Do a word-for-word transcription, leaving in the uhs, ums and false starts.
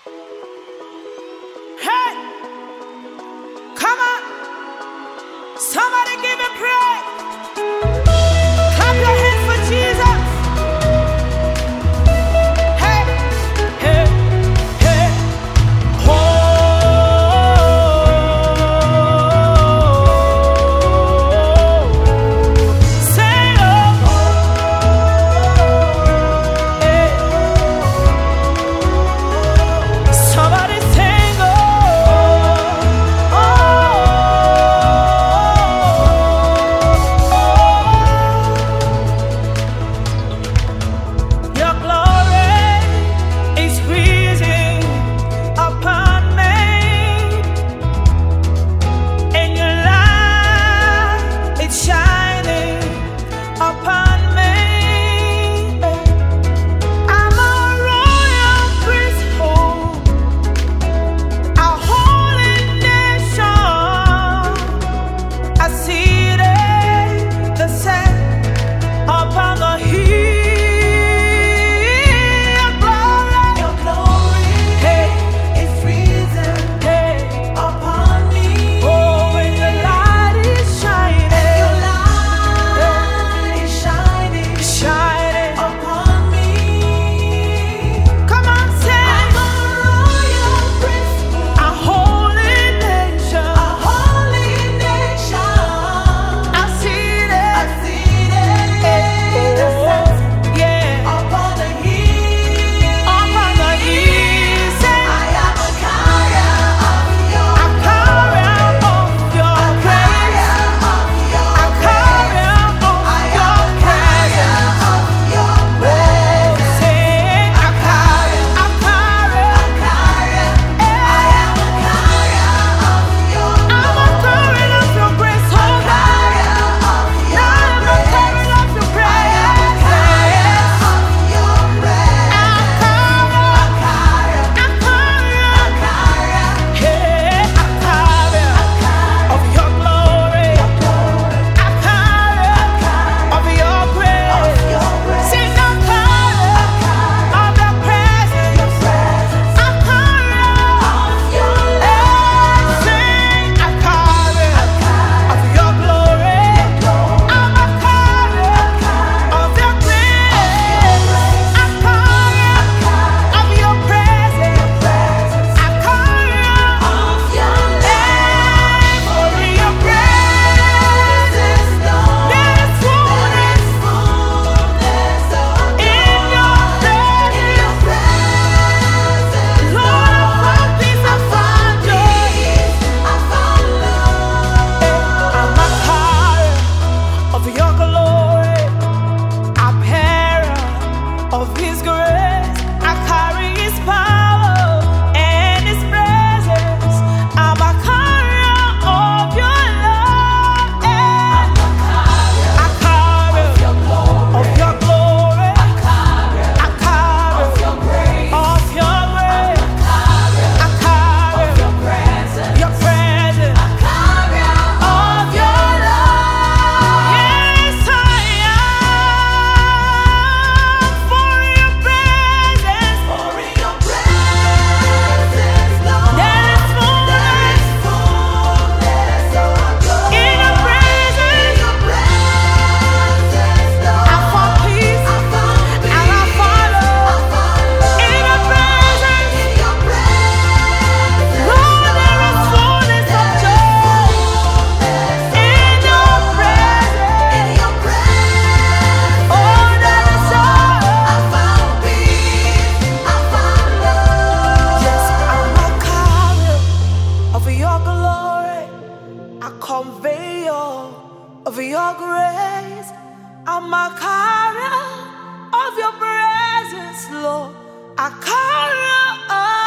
Hey, come on. Somebody give him praise. Clap your hands for Jesus. Hey, hey, hey. Oh, say oh, hey. Somebody sing oh, oh, oh. Your glory is breathing upon me, and your light is shining upon me. I'm a royal priesthood, a holy nation. I see the sun upon the hill. Your glory, hey, is risen, hey, upon me. Oh, and your light is shining, your light is shining, shining upon me. Come on, say, I'm a royal priesthood, a holy nation, a holy nation. I see it, I see it, the sun, yeah, upon the hill, upon the hill. Say, I am a carrier of your, a carrier of your grace, a carrier of your presence, of your presence. Say, a carrier, a carrier, a carrier. I am a carrier of your, I'm a carrier of your grace, oh God. I'm a carrier of your presence. A carrier of your presence. A carrier, a carrier, a carrier, hey, a carrier of your glory, a carrier of your grace. Sing a carrier of your presence, a carrier of your love. Sing a carrier of your glory. I'm a carrier of your grace, a carrier of your presence, a carrier of your love. For in your presence, there is fullness, in your presence, Lord, I found peace, I found joy, I found love. I'm a carrier of your glory, a bearer of His grace. I carry His power and His presence. I'm a carrier of your love. I'm a carrier of your glory, of your glory. A carrier, a carrier of your grace, of your grace. A carrier of your presence, your presence. A carrier of your love. Yes, I am for your presence, for your presence, Lord. There is fullness, in your presence, I found peace, and I follow. In your presence, Lord, there is fullness of joy. In your presence, oh, there is joy. Yes, I'm a carrier of your glory, a conveyor of your grace. I'm a carrier of your presence, Lord, a carrier of